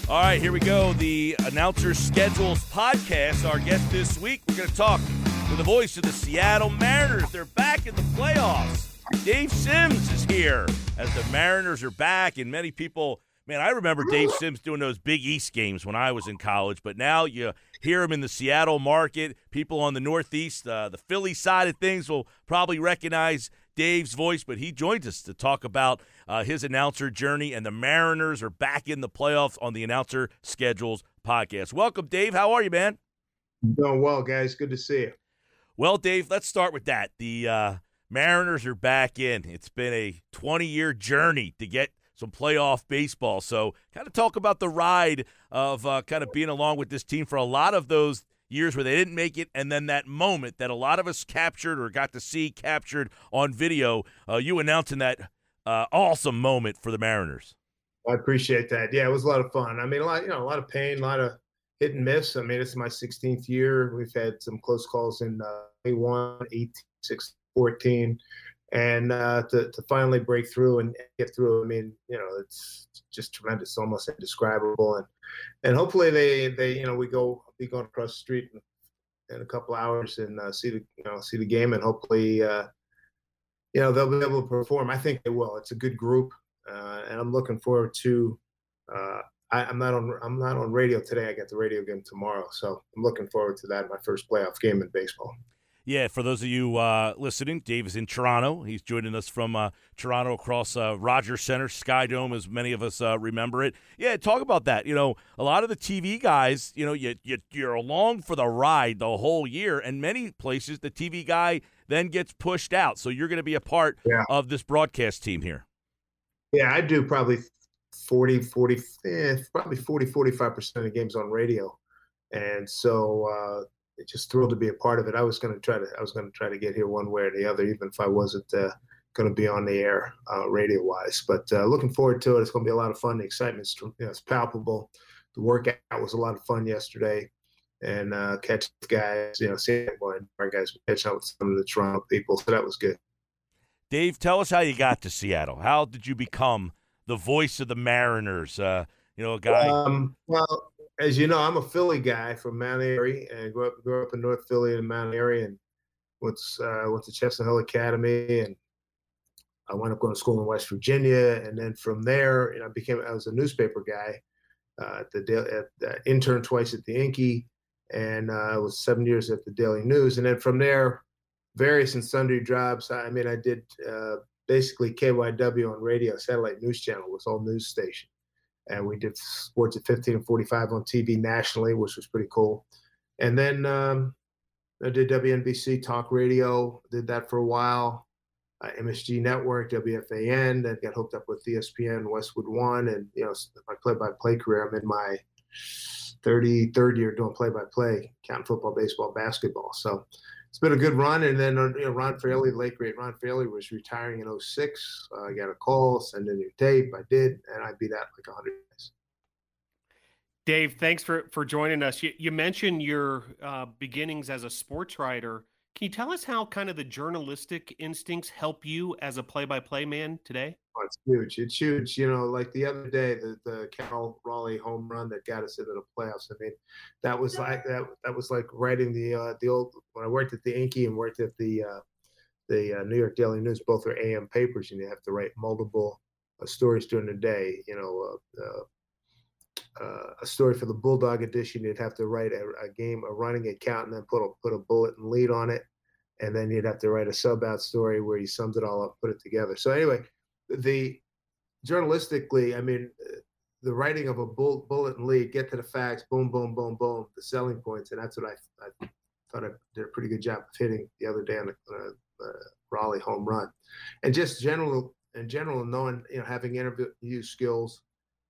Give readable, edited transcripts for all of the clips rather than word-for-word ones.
All right, here we go. The Announcer Schedules podcast. Our guest this week, we're going to talk with the voice of the Seattle Mariners. They're back in the playoffs. Dave Sims is here as the Mariners are back, and many people, man, I remember Dave Sims doing those Big East games when I was in college, but now you hear him in the Seattle market. People on the Northeast, the Philly side of things will probably recognize Dave's voice, but he joins us to talk about his announcer journey, and the Mariners are back in the playoffs on the Announcer Schedules podcast. Welcome, Dave. How are you, man? Doing well, guys. Good to see you. Well, Dave, let's start with that. The Mariners are back in. It's been a 20-year journey to get some playoff baseball. So kind of talk about the ride of kind of being along with this team for a lot of those years where they didn't make it, and then that moment that a lot of us captured or got to see captured on video, you announcing that awesome moment for the Mariners. I appreciate that. Yeah, it was a lot of fun. I mean, a lot of pain, a lot of hit and miss. I mean, it's my 16th year. We've had some close calls in 21, 18, 16, 14. And to finally break through and get through, I mean, it's just tremendous, almost indescribable. And hopefully we be going across the street in a couple hours and see the game, and hopefully they'll be able to perform. I think they will. It's a good group, and I'm looking forward to. I'm not on radio today. I got the radio game tomorrow, so I'm looking forward to that. My first playoff game in baseball. Yeah, for those of you listening, Dave is in Toronto. He's joining us from Toronto across Rogers Center, Sky Dome, as many of us remember it. Yeah, talk about that. A lot of the TV guys, you're along for the ride the whole year, and many places the TV guy then gets pushed out. So you're going to be a part of this broadcast team here. Yeah, I do probably 45% of the games on radio, and so. Just thrilled to be a part of it. I was going to try to get here one way or the other, even if I wasn't going to be on the air radio wise. But looking forward to it. It's going to be a lot of fun. The excitement's it's palpable. The workout was a lot of fun yesterday, and catch guys, seeing our guys catch up with some of the Toronto people. So that was good. Dave, tell us how you got to Seattle. How did you become the voice of the Mariners? A guy. Well. As you know, I'm a Philly guy from Mount Airy, and grew up in North Philly in Mount Airy, and went to Chestnut Hill Academy, and I wound up going to school in West Virginia, and then from there, I was a newspaper guy, interned twice at the Inky, and I was 7 years at the Daily News, and then from there, various and sundry jobs. I did basically KYW on radio, satellite news channel, was all news station. And we did sports at 15 and 45 on TV nationally, which was pretty cool. And then I did WNBC talk radio, did that for a while. MSG Network, WFAN, then got hooked up with ESPN, Westwood One, and my play-by-play career. I'm in my 33rd year doing play-by-play, counting football, baseball, basketball. So it's been a good run. And then Ron Fraley, the late great Ron Fraley, was retiring in 2006. I got a call, send in your tape. I did, and I beat out like 100 guys. Dave, thanks for joining us. You mentioned your beginnings as a sports writer. Can you tell us how kind of the journalistic instincts help you as a play-by-play man today? Oh, it's huge. It's huge. Like the other day, the Cal Raleigh home run that got us into the playoffs. I mean, that was like writing the old, when I worked at the Inky and worked at the New York Daily News. Both are AM papers, and you have to write multiple stories during the day. A story for the Bulldog edition, you'd have to write a running account, and then put a bullet and lead on it, and then you'd have to write a sub-out story where you summed it all up, put it together. So anyway, the journalistically, the writing of a bullet and lead, get to the facts, boom, boom, boom, boom, the selling points, and that's what I thought I did a pretty good job of hitting the other day on the Raleigh home run, and just in general, knowing, having interview skills,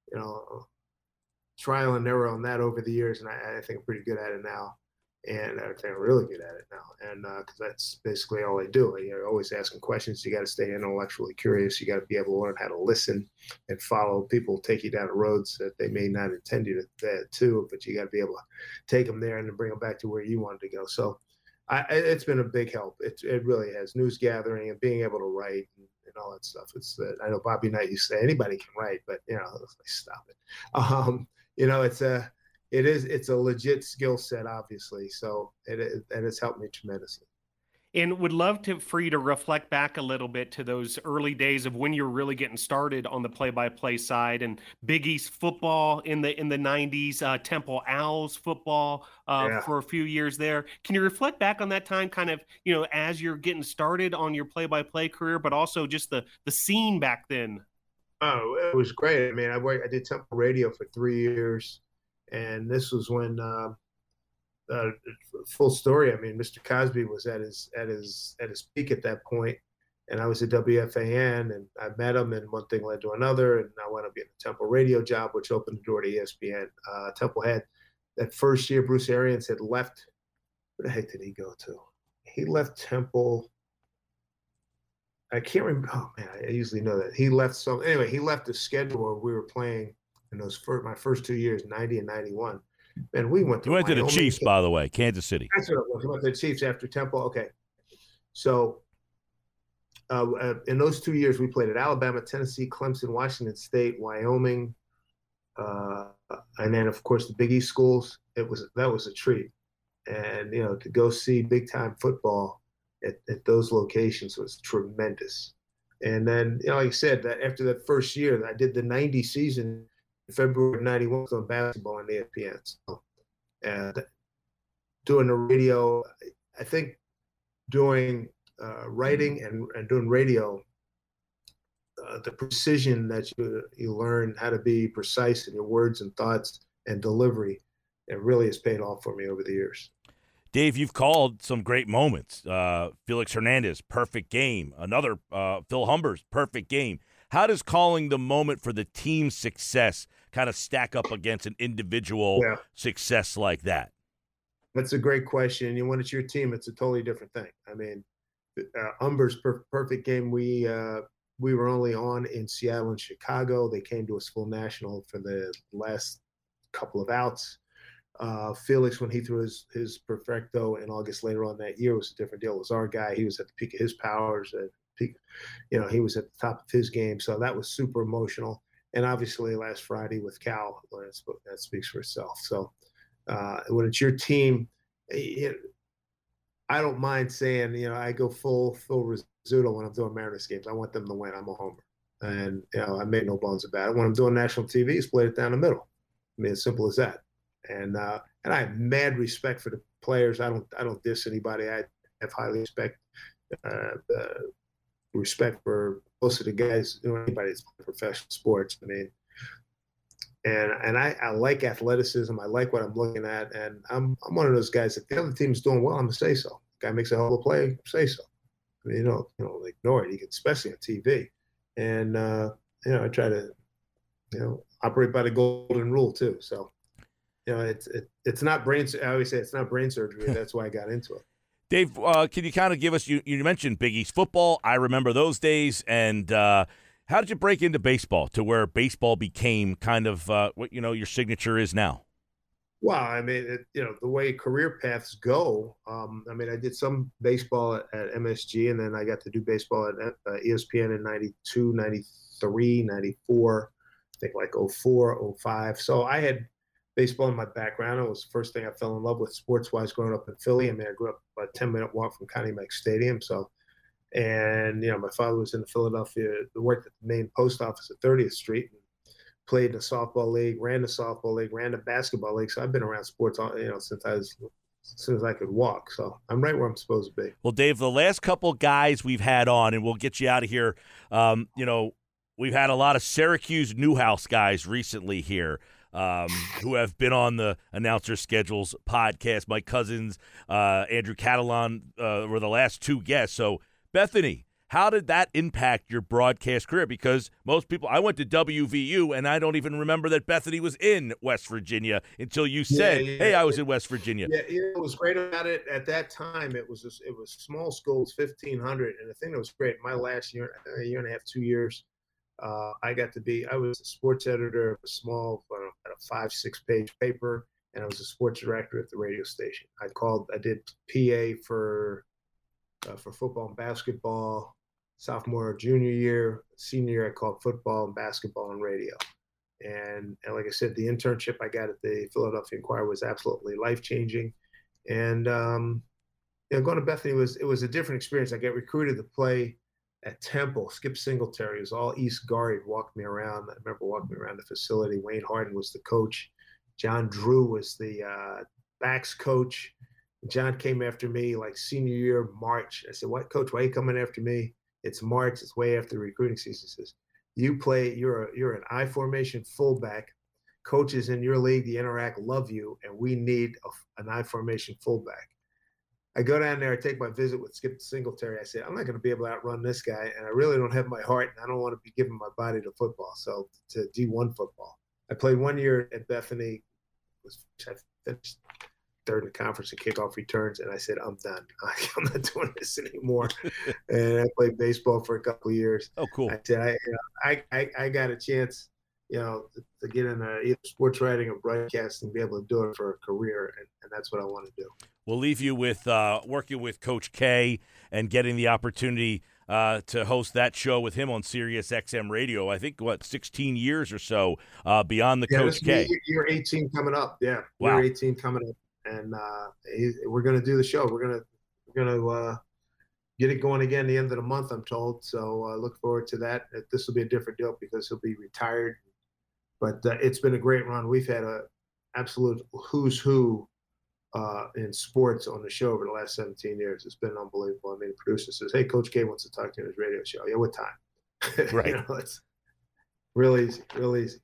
trial and error on that over the years, and I think I'm pretty good at it now, and I think I'm really good at it now, and because that's basically all I do. You're always asking questions. You got to stay intellectually curious. You got to be able to learn how to listen and follow people, take you down the roads that they may not intend you to, but you got to be able to take them there and then bring them back to where you wanted to go. So it's been a big help. It really has. News gathering and being able to write and all that stuff. I know Bobby Knight used to say anybody can write, but stop it. it's a legit skill set, obviously. So it has helped me tremendously. And would love for you to reflect back a little bit to those early days of when you were really getting started on the play-by-play side, and Big East football in the 90s, Temple Owls football for a few years there. Can you reflect back on that time, kind of, as you're getting started on your play-by-play career, but also just the scene back then? Oh, it was great. I mean, I did Temple Radio for 3 years, and this was when. Full story. I mean, Mr. Cosby was at his peak at that point, and I was at WFAN, and I met him, and one thing led to another, and I wound up getting a Temple radio job, which opened the door to ESPN. Temple had that first year. Bruce Arians had left. Where the heck did he go to? He left Temple. I can't remember. Oh man, I usually know that he left. So anyway, he left the schedule where we were playing in my first 2 years, 90 and 91. And we went to the Chiefs, by the way, Kansas City. That's what it was. We went to the Chiefs after Temple. Okay. So in those 2 years, we played at Alabama, Tennessee, Clemson, Washington State, Wyoming, and then, of course, the Big East schools. That was a treat. And, to go see big-time football at those locations was tremendous. And then, like I said, that after that first year, I did the 90 season. February of 91 on basketball on ESPN. So, and doing the radio, I think doing writing and doing radio, the precision that you learn how to be precise in your words and thoughts and delivery, it really has paid off for me over the years. Dave, you've called some great moments. Felix Hernandez, perfect game. Another Phil Humbers, perfect game. How does calling the moment for the team's success kind of stack up against an individual success like that? That's a great question. When it's your team, it's a totally different thing. I mean, Humber's perfect game. We were only on in Seattle and Chicago. They came to us full national for the last couple of outs. Felix, when he threw his perfecto in August later on that year, was a different deal. It was our guy. He was at the peak of his powers. He was at the top of his game. So that was super emotional. And obviously last Friday with Cal, that speaks for itself. So when it's your team, I don't mind saying, I go full Rizzuto when I'm doing Mariners games. I want them to win. I'm a homer. And, I made no bones about it. When I'm doing national TV, split it down the middle. I mean, as simple as that. And I have mad respect for the players. I don't diss anybody. I have highly respect for most of the guys, anybody that's playing professional sports. I mean, and I like athleticism. I like what I'm looking at, and I'm one of those guys. If the other team's doing well, I'm gonna say so. The guy makes a hell of a play, say so. I mean, you don't ignore it. Especially on TV, and I try to, operate by the golden rule too. So, it's not brain. I always say it's not brain surgery. That's why I got into it. Dave, can you kind of give us, you mentioned Big East football. I remember those days. And how did you break into baseball to where baseball became kind of what, your signature is now? Well, I mean, the way career paths go, I did some baseball at MSG, and then I got to do baseball at ESPN in 92, 93, 94, I think like 04, 05. So I had baseball in my background. It was the first thing I fell in love with sports-wise growing up in Philly. I mean, I grew up about a 10-minute walk from Connie Mack Stadium. So, and, my father was in Philadelphia, worked at the main post office at 30th Street, and played in the softball league, ran the basketball league. So I've been around sports, since as soon as I could walk. So I'm right where I'm supposed to be. Well, Dave, the last couple guys we've had on, and we'll get you out of here, we've had a lot of Syracuse Newhouse guys recently here. Who have been on the Announcer Schedules podcast. Mike Cousins, Andrew Catalan were the last two guests. So, Bethany, how did that impact your broadcast career? Because most people, I went to WVU, and I don't even remember that Bethany was in West Virginia until you said, hey, I was in West Virginia. Yeah, it was great about it. At that time, it was small schools, 1,500. And the thing that was great, my last year and a half, 2 years, I was a sports editor of a small, a 5-6 page paper, and I was a sports director at the radio station. I did PA for football and basketball, sophomore, junior year. Senior year, I called football and basketball and radio. And like I said, the internship I got at the Philadelphia Inquirer was absolutely life-changing. And going to Bethany was a different experience. I got recruited to play at Temple. Skip Singletary was all East guard. He walked me around. I remember walking around the facility. Wayne Harden was the coach. John Drew was the backs coach. John came after me like senior year, March. I said, "What, Coach? Why are you coming after me? It's March. It's way after the recruiting season." He says, "You're an I formation fullback. Coaches in your league, the Interact, love you, and we need an I formation fullback." I go down there, I take my visit with Skip Singletary. I said, "I'm not going to be able to outrun this guy, and I really don't have my heart, and I don't want to be giving my body to football, so to D1 football." I played 1 year at Bethany. I finished third in the conference in kickoff returns, and I said, "I'm done. I'm not doing this anymore." And I played baseball for a couple of years. Oh, cool. I said, I got a chance, to get in either sports writing or broadcasting and be able to do it for a career, and that's what I want to do. We'll leave you with working with Coach K and getting the opportunity to host that show with him on Sirius XM Radio. I think, 16 years or so beyond the Coach K. Year 18 coming up. Yeah, wow. Year 18 coming up. And we're going to do the show. We're going to get it going again at the end of the month, I'm told. So look forward to that. This will be a different deal because he'll be retired. But it's been a great run. We've had an absolute who's who in sports on the show over the last 17 years. It's been unbelievable. I mean, the producer says, "Hey, Coach K wants to talk to you on his radio show." Yeah, what time? Right. It's really easy, really easy.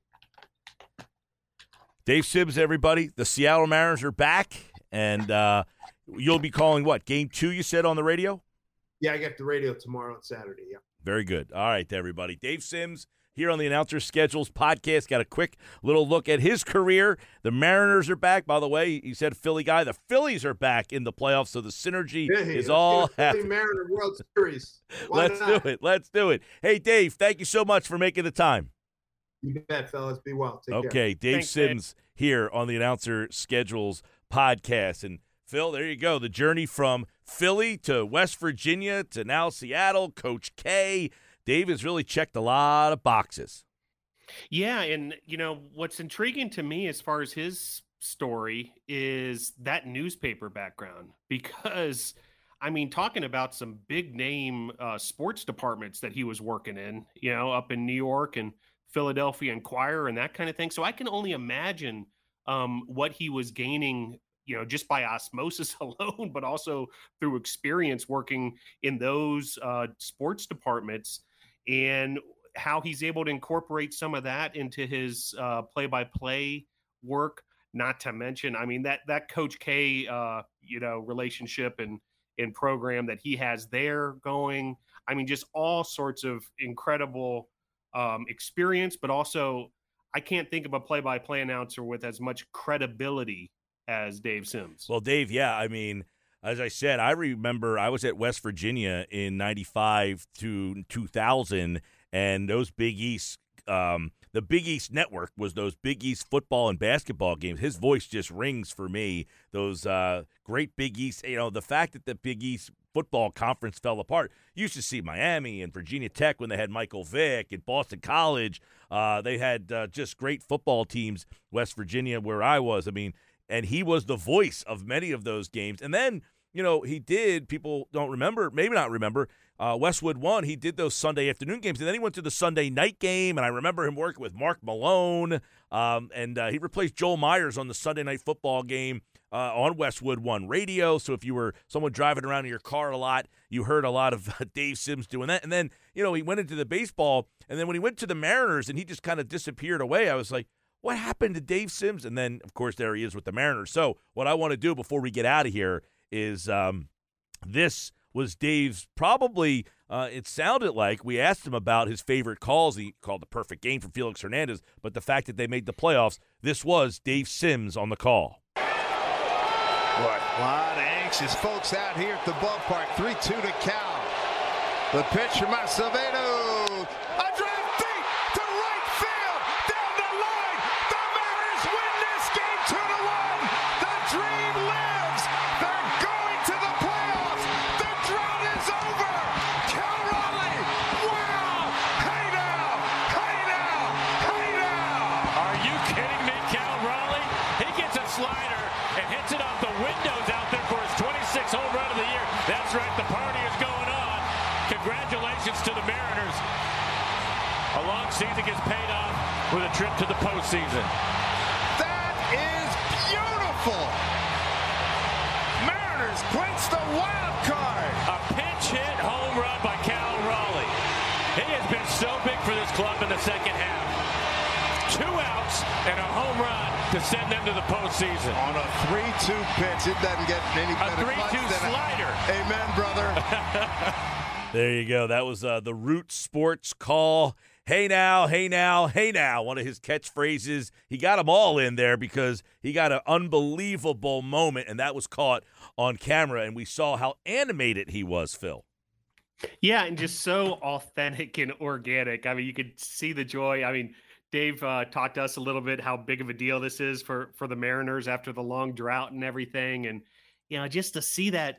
Dave Sims, everybody. The Seattle Mariners are back, and you'll be calling what? Game 2, you said, on the radio? Yeah, I got the radio tomorrow and Saturday, yeah. Very good. All right, everybody. Dave Sims here on the Announcer Schedules podcast. Got a quick little look at his career. The Mariners are back. By the way, he said Philly guy. The Phillies are back in the playoffs, so the synergy is all happening. Mariner World Series. Let's do it. Hey, Dave, thank you so much for making the time. You bet, fellas. Be well. Take care. Okay, Dave Sims here on the Announcer Schedules podcast. And, Phil, there you go. The journey from Philly to West Virginia to now Seattle, Coach K. Dave has really checked a lot of boxes. Yeah, and, what's intriguing to me as far as his story is that newspaper background because, talking about some big-name sports departments that he was working in, up in New York and Philadelphia Inquirer and that kind of thing. So I can only imagine what he was gaining, just by osmosis alone, but also through experience working in those sports departments and how he's able to incorporate some of that into his play-by-play work. Not to mention, that Coach K, relationship and program that he has there going. Just all sorts of incredible experience, but also I can't think of a play-by-play announcer with as much credibility as Dave Sims. Well, Dave, yeah, as I said, I remember I was at West Virginia in 95 to 2000, and those Big East, the Big East Network was those Big East football and basketball games. His voice just rings for me. Those great Big East, the fact that the Big East football conference fell apart. You used to see Miami and Virginia Tech when they had Michael Vick and Boston College. They had just great football teams, West Virginia, where I was. And he was the voice of many of those games. And then, he did, people don't remember, maybe not remember, Westwood One, he did those Sunday afternoon games. And then he went to the Sunday night game. And I remember him working with Mark Malone. And he replaced Joel Myers on the Sunday night football game on Westwood One radio. So if you were someone driving around in your car a lot, you heard a lot of Dave Sims doing that. And then, he went into the baseball. And then when he went to the Mariners and he just kind of disappeared away, I was like, what happened to Dave Sims? And then, of course, there he is with the Mariners. So what I want to do before we get out of here is this was Dave's probably, it sounded like we asked him about his favorite calls. He called the perfect game for Felix Hernandez, but the fact that they made the playoffs, this was Dave Sims on the call. Boy, a lot of anxious folks out here at the ballpark. 3-2 to count. The pitch from Acevedo. A drive deep to right field. Down the line. The Mariners win this game 2-1. The dream lives. They're going to the playoffs. The drought is over. Cal Raleigh. Wow. Hey now. Hey now. Hey now. you kidding me, Cal Raleigh? He gets a slider and hits it off the windows out there for his 26th home run of the year. That's right, the party is going on. Congratulations to the Mariners. A long season gets paid off with a trip to the postseason. That is beautiful. Mariners clinch the wild card. A pinch hit home run by Cal Raleigh. He has been so big for this club in the second half. 2 outs and a home run to send them to the postseason. On a 3-2 pitch, it doesn't get any better. A 3-2 slider. Amen, brother. There you go. That was the Root Sports Call. Hey now, hey now, hey now. One of his catchphrases. He got them all in there because he got an unbelievable moment, and that was caught on camera, and we saw how animated he was, Phil. Yeah, and just so authentic and organic. I mean, you could see the joy. I mean, Dave talked to us a little bit how big of a deal this is for the Mariners after the long drought and everything. And, you know, just to see that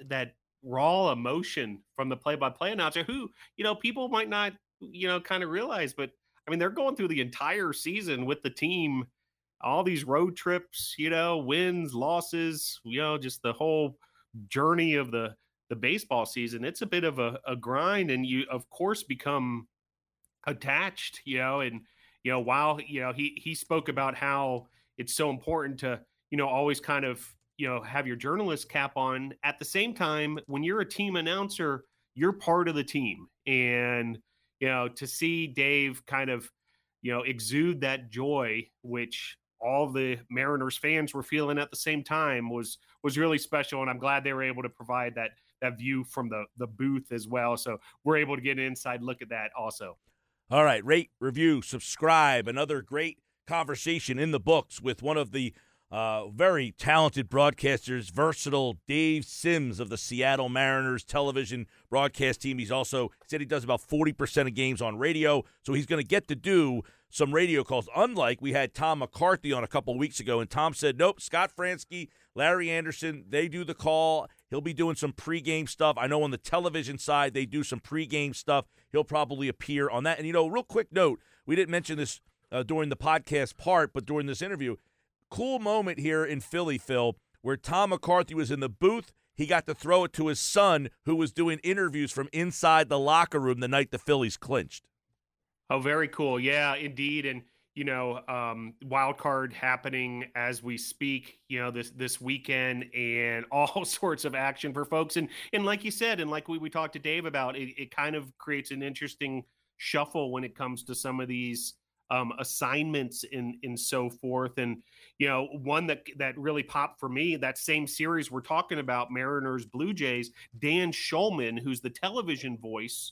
raw emotion from the play-by-play announcer who, you know, people might not, you know, kind of realize, but I mean, they're going through the entire season with the team, all these road trips, you know, wins, losses, you know, just the whole journey of the baseball season. It's a bit of a grind, and you of course become attached, you know, and, you know, while, you know, he spoke about how it's so important to, you know, always kind of, you know, have your journalist cap on. At the same time, when you're a team announcer, you're part of the team. And, you know, to see Dave kind of, you know, exude that joy, which all the Mariners fans were feeling at the same time, was really special. And I'm glad they were able to provide that view from the booth as well. So we're able to get an inside look at that also. All right, rate, review, subscribe. Another great conversation in the books with one of the very talented broadcasters, versatile Dave Sims of the Seattle Mariners television broadcast team. He's also said he does about 40% of games on radio, so he's going to get to do some radio calls. Unlike we had Tom McCarthy on a couple of weeks ago, and Tom said, nope, Scott Fransky, Larry Anderson, they do the call. He'll be doing some pregame stuff. I know on the television side they do some pregame stuff. He'll probably appear on that. And, you know, real quick note, we didn't mention this during the podcast part, but during this interview, cool moment here in Philly, Phil, where Tom McCarthy was in the booth. He got to throw it to his son, who was doing interviews from inside the locker room the night the Phillies clinched. Oh, very cool. Yeah, indeed. And, you know, wild card happening as we speak, you know, this weekend, and all sorts of action for folks. And like you said, and like we talked to Dave about, it kind of creates an interesting shuffle when it comes to some of these assignments and so forth. And, you know, one that really popped for me, that same series we're talking about, Mariners Blue Jays, Dan Shulman, who's the television voice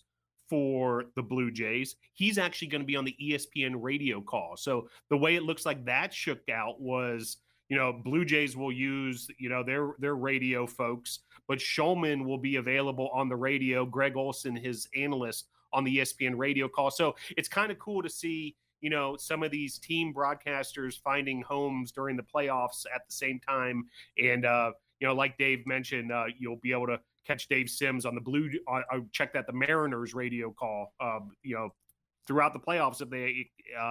for the Blue Jays, he's actually going to be on the ESPN radio call. So the way it looks like that shook out was, you know, Blue Jays will use, you know, their radio folks, but Shulman will be available on the radio. Greg Olson, his analyst, on the ESPN radio call. So it's kind of cool to see, you know, some of these team broadcasters finding homes during the playoffs at the same time. And, you know, like Dave mentioned, you'll be able to catch Dave Sims on the check that the Mariners radio call, you know, throughout the playoffs if they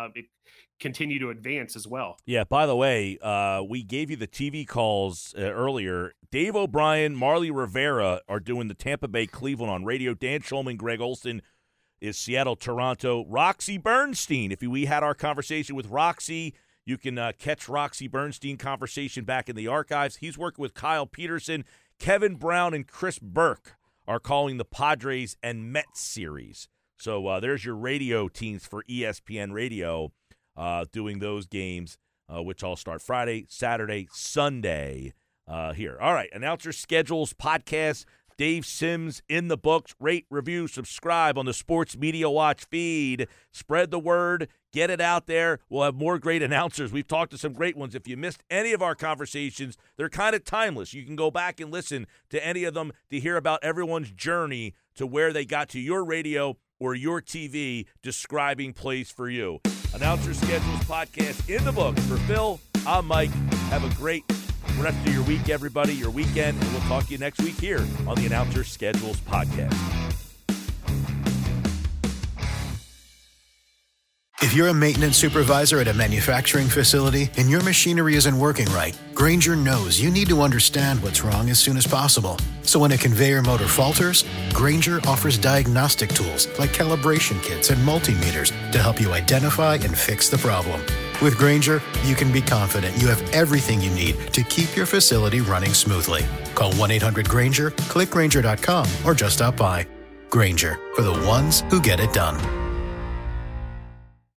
continue to advance as well. Yeah, by the way, we gave you the TV calls earlier. Dave O'Brien, Marly Rivera are doing the Tampa Bay Cleveland on radio. Dan Shulman, Greg Olson is Seattle, Toronto. Roxy Bernstein, if we had our conversation with Roxy, you can catch Roxy Bernstein conversation back in the archives. He's working with Kyle Peterson. Kevin Brown and Chris Burke are calling the Padres and Mets series. So there's your radio teams for ESPN Radio doing those games, which all start Friday, Saturday, Sunday here. All right, announcer schedules, podcast, Dave Sims in the books. Rate, review, subscribe on the Sports Media Watch feed. Spread the word. Get it out there. We'll have more great announcers. We've talked to some great ones. If you missed any of our conversations, they're kind of timeless. You can go back and listen to any of them to hear about everyone's journey to where they got to your radio or your TV describing plays for you. Announcer Schedules podcast in the books. For Phil, I'm Mike. Have a great rest of your week, everybody, your weekend, and we'll talk to you next week here on the Announcer Schedules podcast. If you're a maintenance supervisor at a manufacturing facility and your machinery isn't working right, Grainger knows you need to understand what's wrong as soon as possible. So when a conveyor motor falters, Grainger offers diagnostic tools like calibration kits and multimeters to help you identify and fix the problem. With Grainger, you can be confident you have everything you need to keep your facility running smoothly. Call 1-800-GRAINGER, click Grainger.com, or just stop by. Grainger, for the ones who get it done.